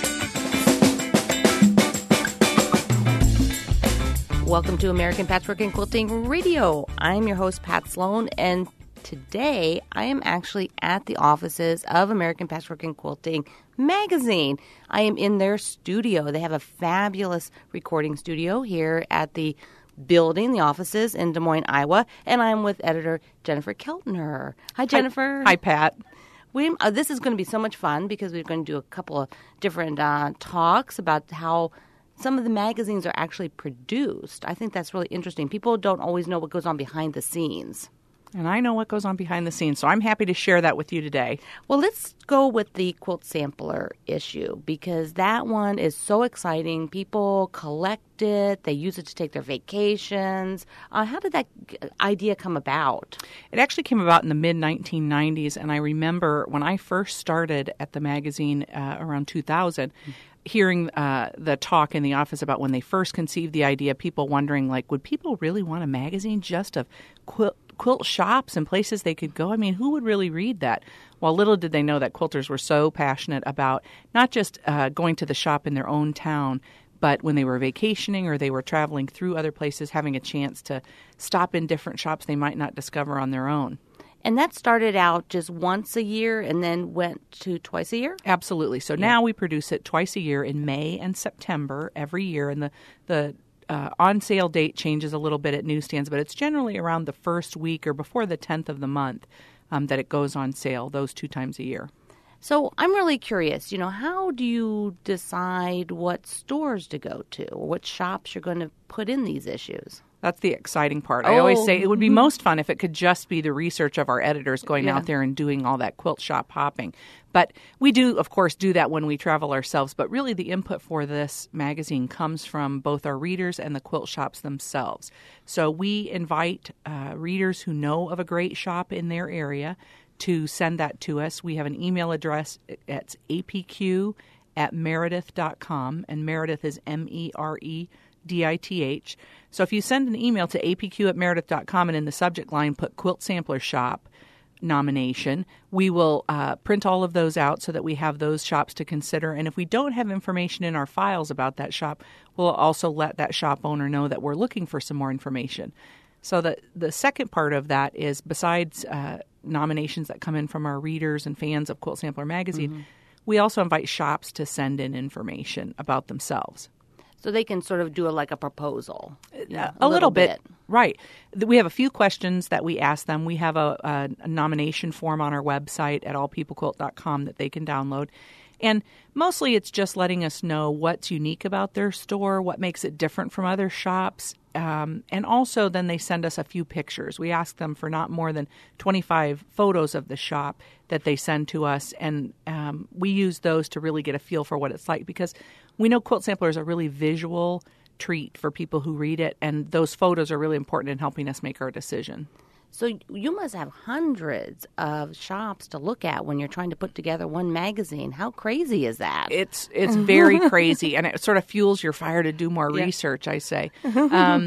Welcome to American Patchwork and Quilting Radio. I'm your host, Pat Sloan, and today I am actually at the offices of American Patchwork and Quilting magazine. I am in their studio. They have a fabulous recording studio here at the building, the offices in Des Moines, Iowa, and I'm with editor Jennifer Keltner. Hi, Jennifer. Hi, Hi Pat. We, uh, this is going to be so much fun because we're going to do a couple of different uh, talks about how some of the magazines are actually produced. I think that's really interesting. People don't always know what goes on behind the scenes. And I know what goes on behind the scenes, so I'm happy to share that with you today. Well, let's go with the Quilt Sampler issue because that one is so exciting. People collect it. They use it to take their vacations. Uh, how did that idea come about? It actually came about in the mid nineteen nineties, and I remember when I first started at the magazine uh, around two thousand, mm-hmm. hearing uh, the talk in the office about when they first conceived the idea, people wondering, like, would people really want a magazine just of quilt quilt shops and places they could go? I mean, who would really read that? Well, little did they know that quilters were so passionate about not just uh, going to the shop in their own town, but when they were vacationing or they were traveling through other places, having a chance to stop in different shops they might not discover on their own. And that started out just once a year and then went to twice a year? Absolutely. So yeah. Now we produce it twice a year in May and September every year. And the, the uh, on-sale date changes a little bit at newsstands, but it's generally around the first week or before the tenth of the month um, that it goes on sale, those two times a year. So I'm really curious, you know, how do you decide what stores to go to or what shops you're going to put in these issues? That's the exciting part. Oh. I always say it would be most fun if it could just be the research of our editors going yeah. out there and doing all that quilt shop hopping. But we do, of course, do that when we travel ourselves. But really the input for this magazine comes from both our readers and the quilt shops themselves. So we invite uh, readers who know of a great shop in their area to send that to us. We have an email address. It's A P Q at meredith dot com, and Meredith is M E R E D I T H. So if you send an email to A P Q at meredith dot com and in the subject line put Quilt Sampler Shop nomination, we will uh, print all of those out so that we have those shops to consider. And if we don't have information in our files about that shop, we'll also let that shop owner know that we're looking for some more information. So the, the second part of that is besides uh, nominations that come in from our readers and fans of Quilt Sampler Magazine, mm-hmm. we also invite shops to send in information about themselves. So they can sort of do a, like a proposal. Yeah, a, a little, little bit. bit. Right. We have a few questions that we ask them. We have a, a, a nomination form on our website at all people quilt dot com that they can download. And mostly it's just letting us know what's unique about their store, what makes it different from other shops. Um, and also then they send us a few pictures. We ask them for not more than twenty-five photos of the shop that they send to us. And um, we use those to really get a feel for what it's like because we know Quilt Sampler is a really visual treat for people who read it. And those photos are really important in helping us make our decision. So you must have hundreds of shops to look at when you're trying to put together one magazine. How crazy is that? It's it's very crazy, and it sort of fuels your fire to do more yeah. research, I say. Um,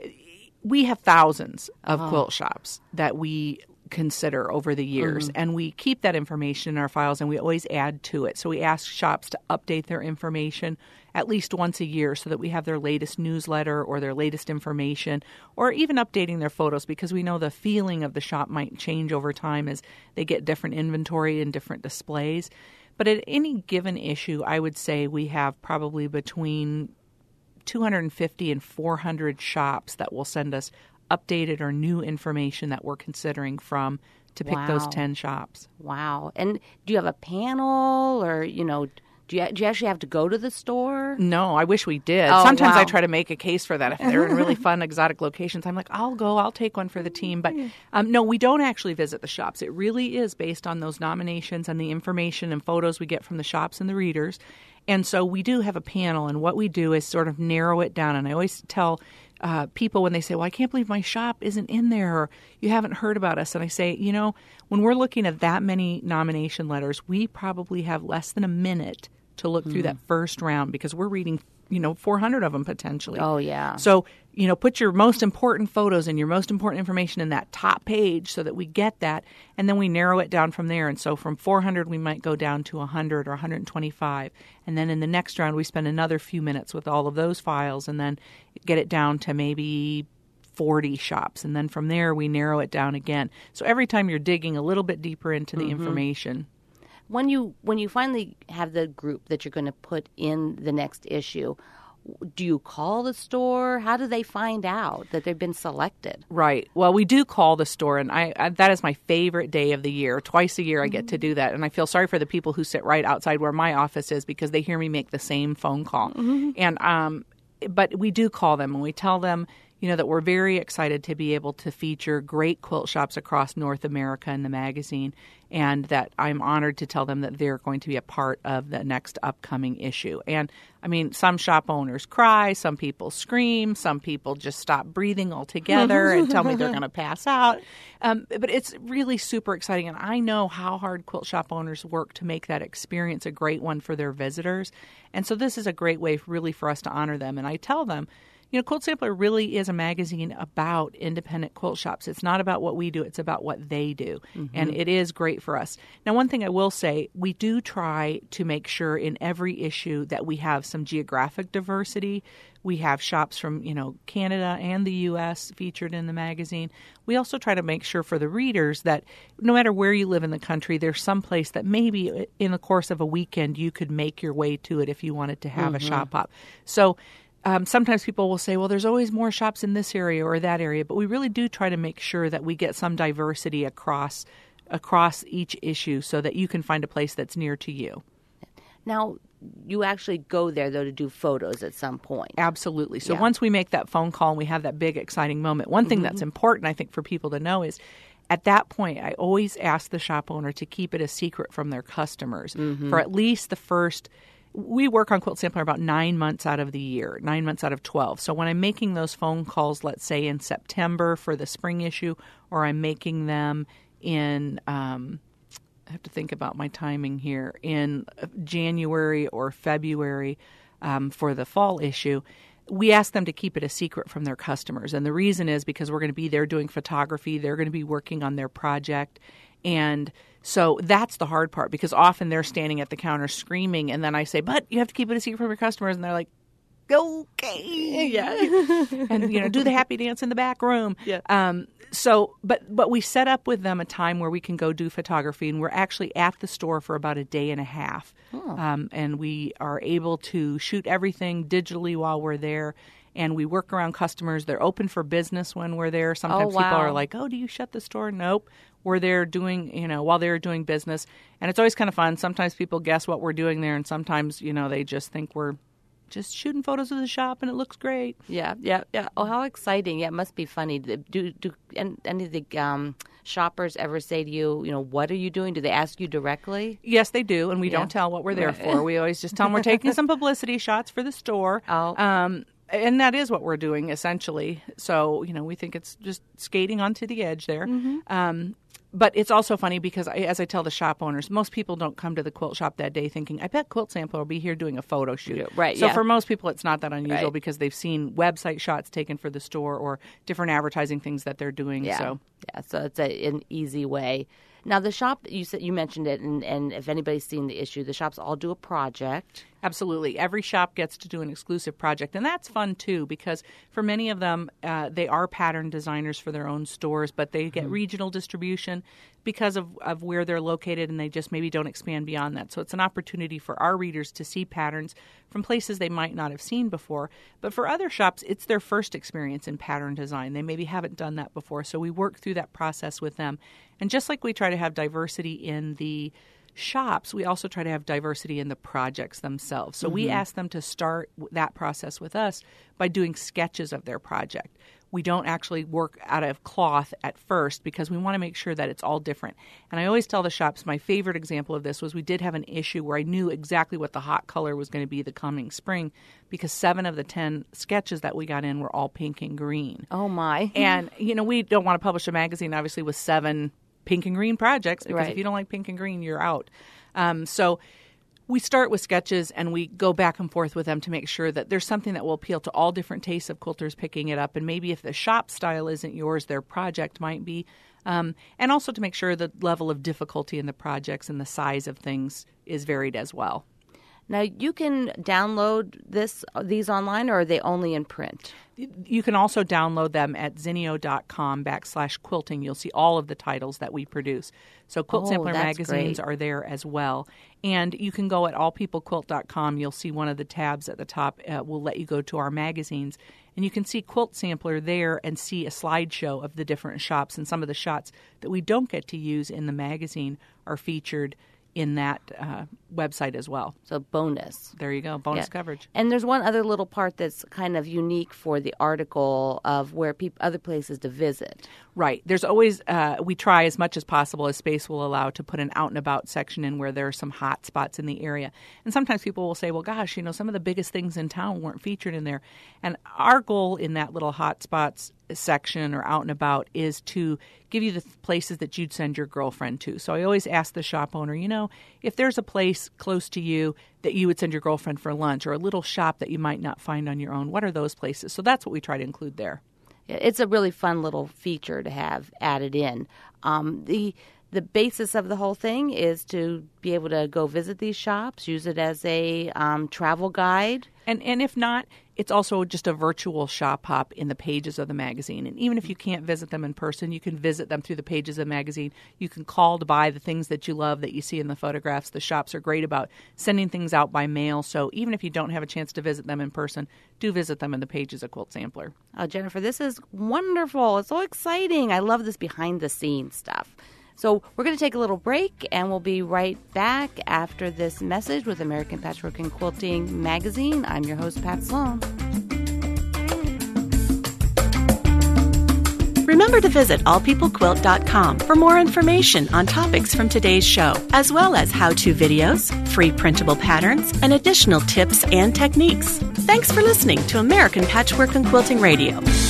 we have thousands of oh. quilt shops that we consider over the years, mm-hmm. and we keep that information in our files, and we always add to it. So we ask shops to update their information at least once a year so that we have their latest newsletter or their latest information, or even updating their photos because we know the feeling of the shop might change over time as they get different inventory and different displays. But at any given issue, I would say we have probably between two hundred fifty and four hundred shops that will send us updated or new information that we're considering from to pick Wow. those ten shops. Wow. And do you have a panel or, you know, do you, do you actually have to go to the store? No, I wish we did. Oh, Sometimes wow. I try to make a case for that. If they're in really fun, exotic locations, I'm like, I'll go, I'll take one for the team. But um, no, we don't actually visit the shops. It really is based on those nominations and the information and photos we get from the shops and the readers. And so we do have a panel, and what we do is sort of narrow it down. And I always tell uh, people when they say, well, I can't believe my shop isn't in there, or you haven't heard about us. And I say, you know, when we're looking at that many nomination letters, we probably have less than a minute to look through that first round because we're reading, you know, four hundred of them potentially. Oh, yeah. So, you know, put your most important photos and your most important information in that top page so that we get that, and then we narrow it down from there. And so from four hundred, we might go down to one hundred or one hundred twenty-five. And then in the next round, we spend another few minutes with all of those files and then get it down to maybe forty shops. And then from there, we narrow it down again. So every time you're digging a little bit deeper into the Mm-hmm. information. When you when you finally have the group that you're going to put in the next issue, do you call the store? How do they find out that they've been selected? Right. Well, we do call the store, and I, I that is my favorite day of the year. Twice a year I get to do that, and I feel sorry for the people who sit right outside where my office is because they hear me make the same phone call. Mm-hmm. And um, but we do call them, and we tell them, you know, that we're very excited to be able to feature great quilt shops across North America in the magazine, and that I'm honored to tell them that they're going to be a part of the next upcoming issue. And, I mean, some shop owners cry, some people scream, some people just stop breathing altogether and tell me they're going to pass out. Um, but it's really super exciting, and I know how hard quilt shop owners work to make that experience a great one for their visitors. And so this is a great way really for us to honor them. And I tell them, you know, Quilt Sampler really is a magazine about independent quilt shops. It's not about what we do. It's about what they do. Mm-hmm. And it is great for us. Now, one thing I will say, we do try to make sure in every issue that we have some geographic diversity. We have shops from, you know, Canada and the U S featured in the magazine. We also try to make sure for the readers that no matter where you live in the country, there's some place that maybe in the course of a weekend you could make your way to it if you wanted to have mm-hmm. a shop hop. So Um, sometimes people will say, well, there's always more shops in this area or that area, but we really do try to make sure that we get some diversity across across each issue so that you can find a place that's near to you. Now, you actually go there, though, to do photos at some point. Absolutely. So Yeah. once we make that phone call and we have that big, exciting moment, one thing mm-hmm. that's important, I think, for people to know is at that point, I always ask the shop owner to keep it a secret from their customers mm-hmm. for at least the first – we work on Quilt Sampler about nine months out of the year, nine months out of twelve. So when I'm making those phone calls, let's say in September for the spring issue, or I'm making them in, um, I have to think about my timing here, in January or February um, for the fall issue, we ask them to keep it a secret from their customers. And the reason is because we're going to be there doing photography. They're going to be working on their project. And so that's the hard part because often they're standing at the counter screaming. And then I say, but you have to keep it a secret from your customers. And they're like, okay. Yeah. And, you know, do the happy dance in the back room. Yeah. Um, so, but, but we set up with them a time where we can go do photography. And we're actually at the store for about a day and a half. Oh. Um, and we are able to shoot everything digitally while we're there. And we work around customers. They're open for business when we're there. Sometimes oh, wow. people are like, oh, do you shut the store? Nope. We're there doing, you know, while they're doing business. And it's always kind of fun. Sometimes people guess what we're doing there. And sometimes, you know, they just think we're just shooting photos of the shop and it looks great. Yeah, yeah, yeah. Oh, how exciting. Yeah, it must be funny. Do, do any of the um, shoppers ever say to you, you know, what are you doing? Do they ask you directly? Yes, they do. And we yeah. don't tell what we're there right. for. We always just tell them we're taking some publicity shots for the store. Oh. Um And that is what we're doing, essentially. So, you know, we think it's just skating onto the edge there. Mm-hmm. Um, but it's also funny because, I, as I tell the shop owners, most people don't come to the quilt shop that day thinking, I bet Quilt Sampler will be here doing a photo shoot. Yeah, right, So yeah. for most people, it's not that unusual right. because they've seen website shots taken for the store or different advertising things that they're doing. Yeah, so, yeah, so it's a, an easy way. Now, the shop, you said you mentioned it, and, and if anybody's seen the issue, the shops all do a project. Absolutely. Every shop gets to do an exclusive project, and that's fun, too, because for many of them, uh, they are pattern designers for their own stores, but they get mm-hmm. regional distribution because of, of where they're located, and they just maybe don't expand beyond that. So it's an opportunity for our readers to see patterns from places they might not have seen before. But for other shops, it's their first experience in pattern design. They maybe haven't done that before. So we work through that process with them. And just like we try to have diversity in the shops, we also try to have diversity in the projects themselves. So mm-hmm. we ask them to start that process with us by doing sketches of their project. We don't actually work out of cloth at first because we want to make sure that it's all different. And I always tell the shops, my favorite example of this was we did have an issue where I knew exactly what the hot color was going to be the coming spring because seven of the ten sketches that we got in were all pink and green. Oh, my. And, you know, we don't want to publish a magazine, obviously, with seven pink and green projects because right. if you don't like pink and green, you're out. Um, so we start with sketches and we go back and forth with them to make sure that there's something that will appeal to all different tastes of quilters picking it up. And maybe if the shop style isn't yours, their project might be. Um, and also to make sure the level of difficulty in the projects and the size of things is varied as well. Now, you can download this these online, or are they only in print? You can also download them at zinio.com backslash quilting. You'll see all of the titles that we produce. So Quilt oh, Sampler magazines great. are there as well. And you can go at all people quilt dot com. You'll see one of the tabs at the top uh, will let you go to our magazines. And you can see Quilt Sampler there and see a slideshow of the different shops. And some of the shots that we don't get to use in the magazine are featured in that uh, website as well. So bonus. There you go, bonus yeah. coverage. And there's one other little part that's kind of unique for the article of where peop- other places to visit. Right. There's always, uh, we try as much as possible as space will allow to put an out and about section in where there are some hot spots in the area. And sometimes people will say, well, gosh, you know, some of the biggest things in town weren't featured in there. And our goal in that little hot spots section or out and about is to give you the places that you'd send your girlfriend to. So I always ask the shop owner, you know, if there's a place close to you that you would send your girlfriend for lunch or a little shop that you might not find on your own, what are those places? So that's what we try to include there. It's a really fun little feature to have added in. Um, the the basis of the whole thing is to be able to go visit these shops, use it as a um, travel guide. And and if not, it's also just a virtual shop hop in the pages of the magazine. And even if you can't visit them in person, you can visit them through the pages of the magazine. You can call to buy the things that you love that you see in the photographs. The shops are great about sending things out by mail. So even if you don't have a chance to visit them in person, do visit them in the pages of Quilt Sampler. Oh, Jennifer, this is wonderful. It's so exciting. I love this behind-the-scenes stuff. So we're going to take a little break, and we'll be right back after this message with American Patchwork and Quilting Magazine. I'm your host, Pat Sloan. Remember to visit all people quilt dot com for more information on topics from today's show, as well as how-to videos, free printable patterns, and additional tips and techniques. Thanks for listening to American Patchwork and Quilting Radio.